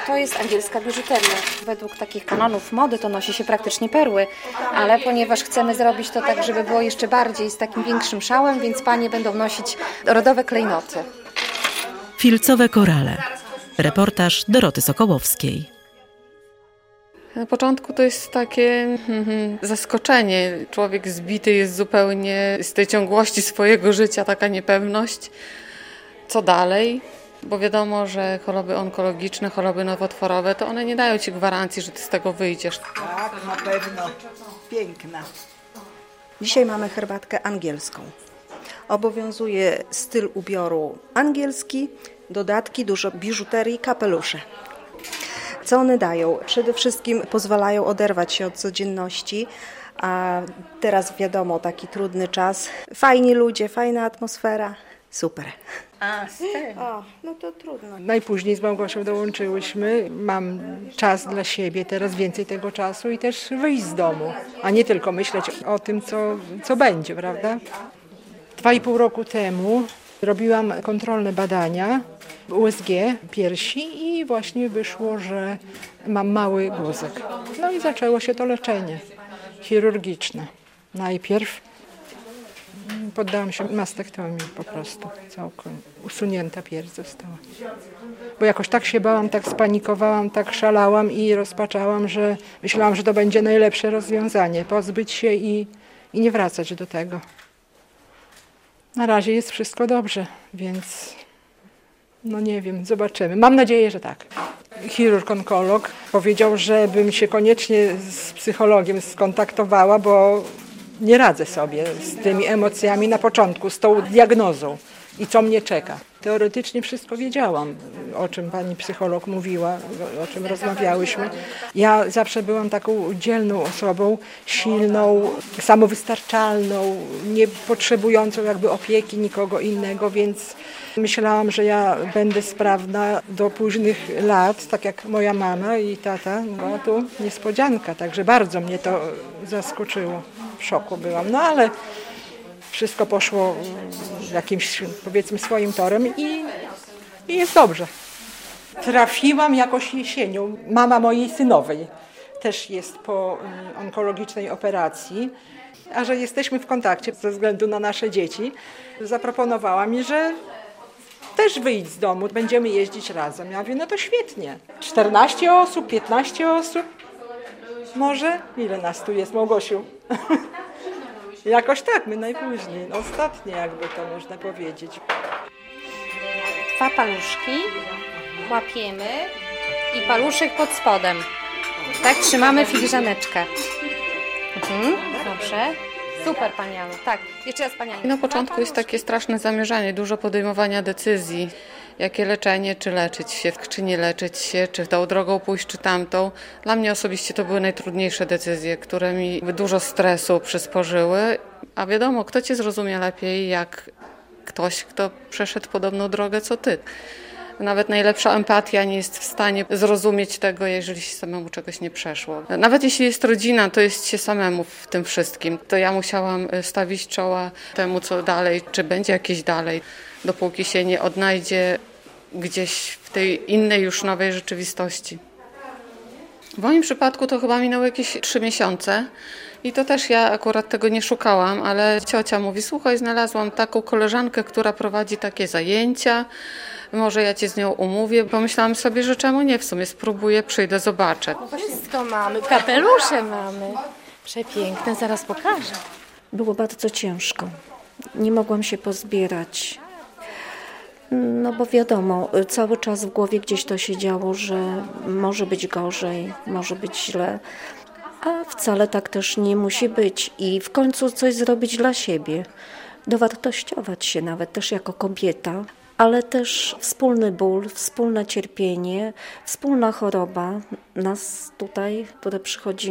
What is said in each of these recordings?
To jest angielska biżuteria. Według takich kanonów mody to nosi się praktycznie perły, ale ponieważ chcemy zrobić to tak, żeby było jeszcze bardziej z takim większym szałem, więc panie będą nosić rodowe klejnoty. Filcowe korale. Reportaż Doroty Sokołowskiej. Na początku to jest takie zaskoczenie. Człowiek zbity jest zupełnie z tej ciągłości swojego życia, taka niepewność. Co dalej? Bo wiadomo, że choroby onkologiczne, choroby nowotworowe, to one nie dają ci gwarancji, że ty z tego wyjdziesz. Tak, na pewno. Piękna. Dzisiaj mamy herbatkę angielską. Obowiązuje styl ubioru angielski, dodatki, dużo biżuterii, kapelusze. Co one dają? Przede wszystkim pozwalają oderwać się od codzienności, a teraz wiadomo, taki trudny czas. Fajni ludzie, fajna atmosfera, super. O, no to trudno. Najpóźniej z Małgosią dołączyłyśmy. Mam czas dla siebie, teraz więcej tego czasu i też wyjść z domu, a nie tylko myśleć o tym, co będzie, prawda? 2,5 roku temu robiłam kontrolne badania USG piersi i właśnie wyszło, że mam mały guzek. No i zaczęło się to leczenie chirurgiczne. Najpierw poddałam się mastektomii po prostu, całkiem usunięta pierś została. Bo jakoś tak się bałam, tak spanikowałam, tak szalałam i rozpaczałam, że myślałam, że to będzie najlepsze rozwiązanie. Pozbyć się i nie wracać do tego. Na razie jest wszystko dobrze, więc no nie wiem, zobaczymy. Mam nadzieję, że tak. Chirurg-onkolog powiedział, żebym się koniecznie z psychologiem skontaktowała, bo nie radzę sobie z tymi emocjami na początku, z tą diagnozą i co mnie czeka. Teoretycznie wszystko wiedziałam, o czym pani psycholog mówiła, o czym rozmawiałyśmy. Ja zawsze byłam taką dzielną osobą, silną, samowystarczalną, nie potrzebującą jakby opieki nikogo innego, więc myślałam, że ja będę sprawna do późnych lat, tak jak moja mama i tata. No tu niespodzianka, także bardzo mnie to zaskoczyło. W szoku byłam, no ale wszystko poszło jakimś, powiedzmy, swoim torem i jest dobrze. Trafiłam jakoś jesienią. Mama mojej synowej też jest po onkologicznej operacji, a że jesteśmy w kontakcie ze względu na nasze dzieci, zaproponowała mi, że też wyjdź z domu, będziemy jeździć razem. Ja mówię, no to świetnie. 14 osób, 15 osób. Może? Ile nas tu jest, Małgosiu? Jakoś tak, my najpóźniej. Ostatnie jakby to można powiedzieć. 2 paluszki łapiemy i paluszek pod spodem. Tak, trzymamy filiżaneczkę. Dobrze. Super, Pani Anu. Tak, jeszcze raz Pani Anu. Na początku jest takie straszne zamierzanie, dużo podejmowania decyzji. Jakie leczenie, czy leczyć się, czy nie leczyć się, czy tą drogą pójść, czy tamtą. Dla mnie osobiście to były najtrudniejsze decyzje, które mi dużo stresu przysporzyły. A wiadomo, kto Cię zrozumie lepiej, jak ktoś, kto przeszedł podobną drogę co Ty. Nawet najlepsza empatia nie jest w stanie zrozumieć tego, jeżeli się samemu czegoś nie przeszło. Nawet jeśli jest rodzina, to jest się samemu w tym wszystkim. To ja musiałam stawić czoła temu, co dalej, czy będzie jakieś dalej, dopóki się nie odnajdzie gdzieś w tej innej już nowej rzeczywistości. W moim przypadku to chyba minęło jakieś 3 miesiące i to też ja akurat tego nie szukałam, ale ciocia mówi, słuchaj, znalazłam taką koleżankę, która prowadzi takie zajęcia, może ja Cię z nią umówię. Pomyślałam sobie, że czemu nie, w sumie spróbuję, przyjdę, zobaczę. Wszystko mamy, kapelusze mamy. Przepiękne, zaraz pokażę. Było bardzo ciężko. Nie mogłam się pozbierać. No bo wiadomo, cały czas w głowie gdzieś to się działo, że może być gorzej, może być źle, a wcale tak też nie musi być. I w końcu coś zrobić dla siebie, dowartościować się nawet też jako kobieta, ale też wspólny ból, wspólne cierpienie, wspólna choroba nas tutaj, które przychodzimy,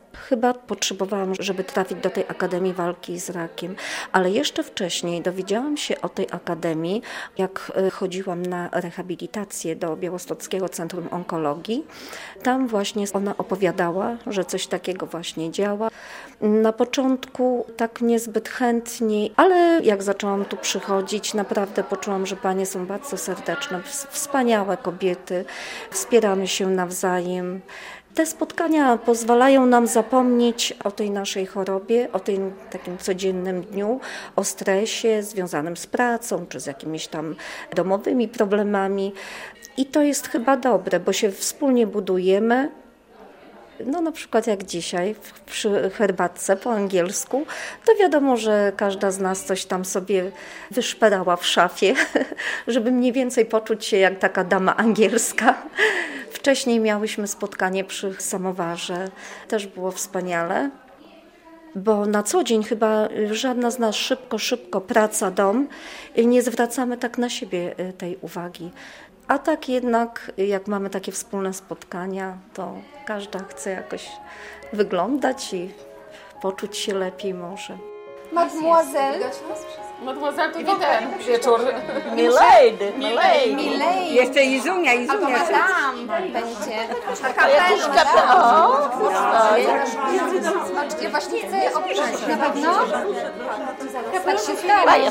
Chyba potrzebowałam, żeby trafić do tej Akademii Walki z Rakiem, ale jeszcze wcześniej dowiedziałam się o tej akademii, jak chodziłam na rehabilitację do Białostockiego Centrum Onkologii. Tam właśnie ona opowiadała, że coś takiego właśnie działa. Na początku tak niezbyt chętnie, ale jak zaczęłam tu przychodzić, naprawdę poczułam, że panie są bardzo serdeczne, wspaniałe kobiety, wspieramy się nawzajem. Te spotkania pozwalają nam zapomnieć o tej naszej chorobie, o tym takim codziennym dniu, o stresie związanym z pracą czy z jakimiś tam domowymi problemami. I to jest chyba dobre, bo się wspólnie budujemy. No na przykład jak dzisiaj przy herbatce po angielsku, to wiadomo, że każda z nas coś tam sobie wyszperała w szafie, żeby mniej więcej poczuć się jak taka dama angielska. Wcześniej miałyśmy spotkanie przy samowarze, też było wspaniale, bo na co dzień chyba żadna z nas szybko, praca, dom, nie zwracamy tak na siebie tej uwagi. A tak jednak, jak mamy takie wspólne spotkania, to każda chce jakoś wyglądać i poczuć się lepiej może. Mademoiselle. Mademoiselle, to ten wieczór. Milady. Jeszcze Izunia. Tam będzie. Ja właśnie chcę obejrzeć. Na pewno? Tak się stara.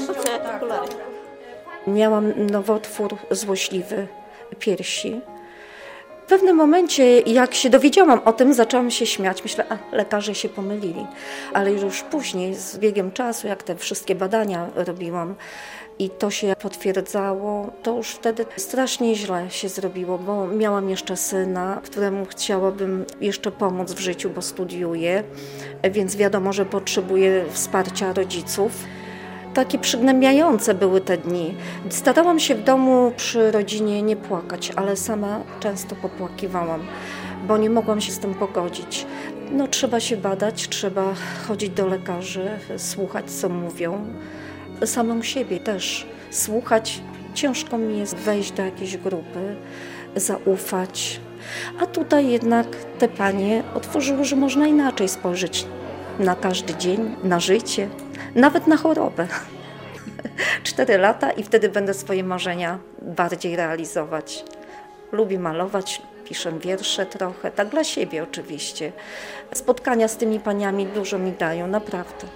Miałam nowotwór złośliwy piersi. W pewnym momencie, jak się dowiedziałam o tym, zaczęłam się śmiać. Myślę, lekarze się pomylili. Ale już później, z biegiem czasu, jak te wszystkie badania robiłam i to się potwierdzało, to już wtedy strasznie źle się zrobiło, bo miałam jeszcze syna, któremu chciałabym jeszcze pomóc w życiu, bo studiuję, więc wiadomo, że potrzebuję wsparcia rodziców. Takie przygnębiające były te dni. Starałam się w domu przy rodzinie nie płakać, ale sama często popłakiwałam, bo nie mogłam się z tym pogodzić. No, trzeba się badać, trzeba chodzić do lekarzy, słuchać, co mówią. Samą siebie też słuchać. Ciężko mi jest wejść do jakiejś grupy, zaufać. A tutaj jednak te panie otworzyły, że można inaczej spojrzeć na każdy dzień, na życie, nawet na chorobę. 4 lata i wtedy będę swoje marzenia bardziej realizować. Lubię malować, piszę wiersze trochę, tak dla siebie oczywiście. Spotkania z tymi paniami dużo mi dają, naprawdę.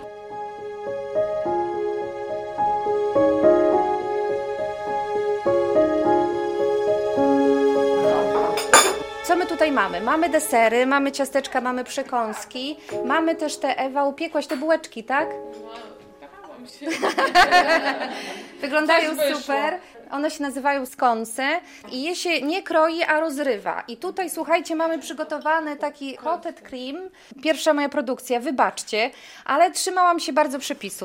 Co my tutaj mamy? Mamy desery, mamy ciasteczka, mamy przekąski, mamy też te, Ewa, upiekłaś te bułeczki, tak? Wyglądają super. One się nazywają skonsy i je się nie kroi, a rozrywa. I tutaj, słuchajcie, mamy przygotowany taki clotted cream. Pierwsza moja produkcja, wybaczcie, ale trzymałam się bardzo przepisu.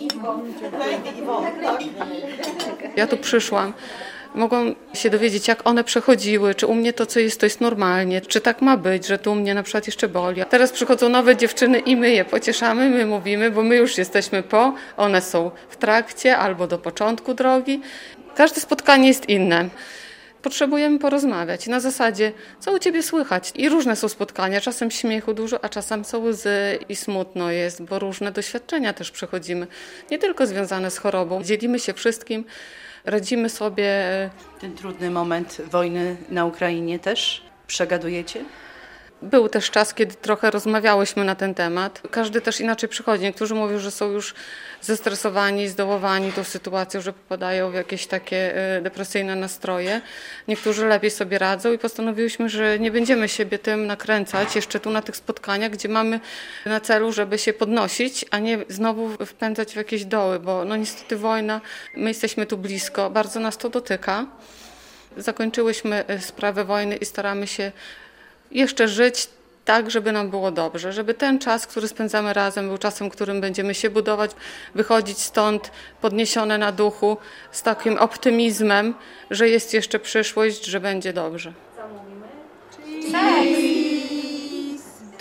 Ja tu przyszłam. Mogłam się dowiedzieć, jak one przechodziły, czy u mnie to, co jest, to jest normalnie, czy tak ma być, że tu u mnie na przykład jeszcze boli. A teraz przychodzą nowe dziewczyny i my je pocieszamy, my mówimy, bo my już jesteśmy po, one są w trakcie albo do początku drogi. Każde spotkanie jest inne. Potrzebujemy porozmawiać na zasadzie, co u Ciebie słychać. I różne są spotkania, czasem śmiechu dużo, a czasem są łzy i smutno jest, bo różne doświadczenia też przechodzimy. Nie tylko związane z chorobą, dzielimy się wszystkim, radzimy sobie. Ten trudny moment wojny na Ukrainie też przegadujecie? Był też czas, kiedy trochę rozmawiałyśmy na ten temat. Każdy też inaczej przychodzi. Niektórzy mówią, że są już zestresowani, zdołowani tą sytuacją, że popadają w jakieś takie depresyjne nastroje. Niektórzy lepiej sobie radzą i postanowiłyśmy, że nie będziemy siebie tym nakręcać jeszcze tu na tych spotkaniach, gdzie mamy na celu, żeby się podnosić, a nie znowu wpędzać w jakieś doły, bo no niestety wojna, my jesteśmy tu blisko, bardzo nas to dotyka. Zakończyłyśmy sprawę wojny i staramy się jeszcze żyć tak, żeby nam było dobrze, żeby ten czas, który spędzamy razem, był czasem, którym będziemy się budować, wychodzić stąd podniesione na duchu, z takim optymizmem, że jest jeszcze przyszłość, że będzie dobrze.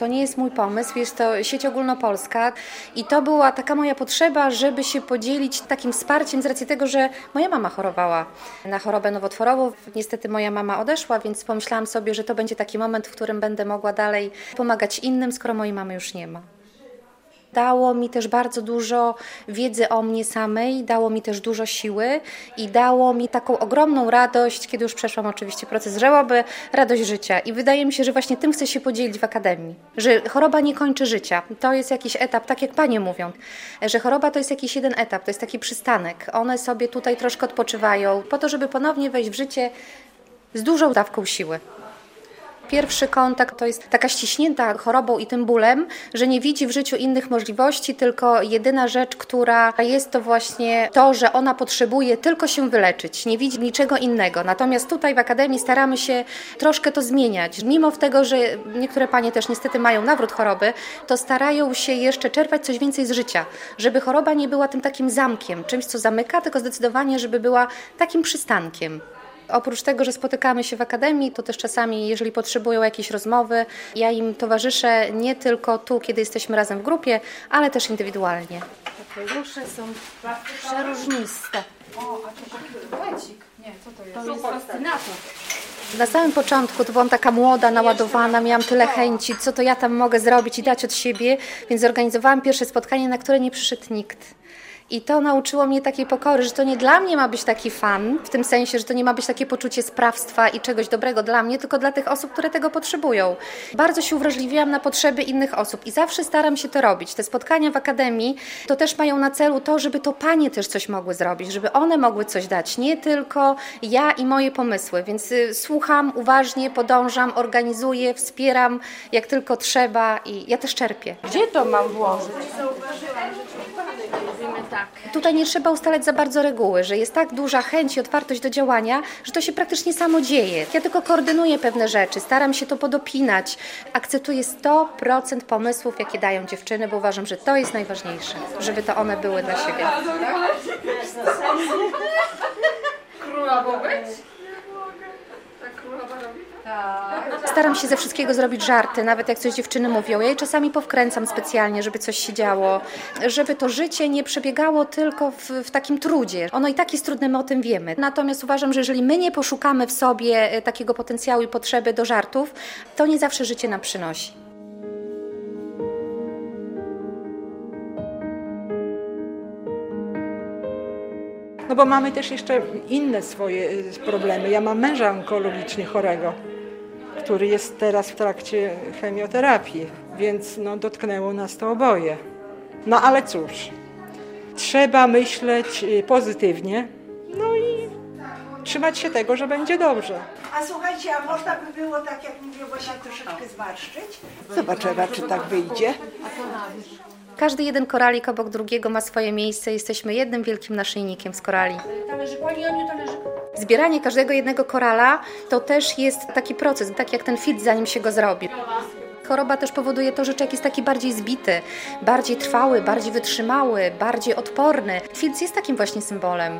To nie jest mój pomysł, jest to sieć ogólnopolska i to była taka moja potrzeba, żeby się podzielić takim wsparciem z racji tego, że moja mama chorowała na chorobę nowotworową. Niestety moja mama odeszła, więc pomyślałam sobie, że to będzie taki moment, w którym będę mogła dalej pomagać innym, skoro mojej mamy już nie ma. Dało mi też bardzo dużo wiedzy o mnie samej, dało mi też dużo siły i dało mi taką ogromną radość, kiedy już przeszłam oczywiście proces żałoby, radość życia. I wydaje mi się, że właśnie tym chcę się podzielić w Akademii, że choroba nie kończy życia. To jest jakiś etap, tak jak panie mówią, że choroba to jest jakiś jeden etap, to jest taki przystanek. One sobie tutaj troszkę odpoczywają po to, żeby ponownie wejść w życie z dużą dawką siły. Pierwszy kontakt to jest taka ściśnięta chorobą i tym bólem, że nie widzi w życiu innych możliwości, tylko jedyna rzecz, która jest to właśnie to, że ona potrzebuje tylko się wyleczyć, nie widzi niczego innego. Natomiast tutaj w Akademii staramy się troszkę to zmieniać. Mimo tego, że niektóre panie też niestety mają nawrót choroby, to starają się jeszcze czerpać coś więcej z życia, żeby choroba nie była tym takim zamkiem, czymś co zamyka, tylko zdecydowanie, żeby była takim przystankiem. Oprócz tego, że spotykamy się w Akademii, to też czasami, jeżeli potrzebują jakiejś rozmowy, ja im towarzyszę nie tylko tu, kiedy jesteśmy razem w grupie, ale też indywidualnie. Kapelusze są przeróżniste. To jest fascynator. Na samym początku to byłam taka młoda, naładowana, miałam tyle chęci, co to ja tam mogę zrobić i dać od siebie, więc zorganizowałam pierwsze spotkanie, na które nie przyszedł nikt. I to nauczyło mnie takiej pokory, że to nie dla mnie ma być taki fan, w tym sensie, że to nie ma być takie poczucie sprawstwa i czegoś dobrego dla mnie, tylko dla tych osób, które tego potrzebują. Bardzo się uwrażliwiłam na potrzeby innych osób i zawsze staram się to robić. Te spotkania w Akademii to też mają na celu to, żeby to panie też coś mogły zrobić, żeby one mogły coś dać, nie tylko ja i moje pomysły. Więc słucham uważnie, podążam, organizuję, wspieram jak tylko trzeba i ja też czerpię. Gdzie to mam włożyć? Tutaj nie trzeba ustalać za bardzo reguły, że jest tak duża chęć i otwartość do działania, że to się praktycznie samo dzieje. Ja tylko koordynuję pewne rzeczy, staram się to podopinać. Akceptuję 100% pomysłów, jakie dają dziewczyny, bo uważam, że to jest najważniejsze, żeby to one były dla siebie. Królowo być? Staram się ze wszystkiego zrobić żarty, nawet jak coś dziewczyny mówią. Ja je czasami powkręcam specjalnie, żeby coś się działo, żeby to życie nie przebiegało tylko w takim trudzie. Ono i tak jest trudne, my o tym wiemy. Natomiast uważam, że jeżeli my nie poszukamy w sobie takiego potencjału i potrzeby do żartów, to nie zawsze życie nam przynosi. No bo mamy też jeszcze inne swoje problemy. Ja mam męża onkologicznie chorego, który jest teraz w trakcie chemioterapii, więc no, dotknęło nas to oboje. No ale cóż, trzeba myśleć pozytywnie, no i trzymać się tego, że będzie dobrze. A słuchajcie, a można by było, tak jak mówię, właśnie troszeczkę zmarszczyć? Zobaczymy, czy tak wyjdzie. Każdy jeden koralik obok drugiego ma swoje miejsce. Jesteśmy jednym wielkim naszyjnikiem z korali. Zbieranie każdego jednego korala to też jest taki proces, tak jak ten filtr, zanim się go zrobi. Choroba też powoduje to, że człowiek jest taki bardziej zbity, bardziej trwały, bardziej wytrzymały, bardziej odporny. Filtr jest takim właśnie symbolem.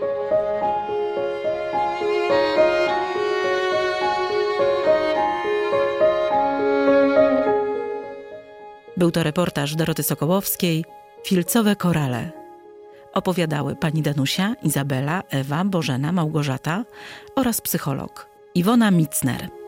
Był to reportaż Doroty Sokołowskiej, Filcowe korale. Opowiadały pani Danusia, Izabela, Ewa, Bożena, Małgorzata oraz psycholog Iwona Micner.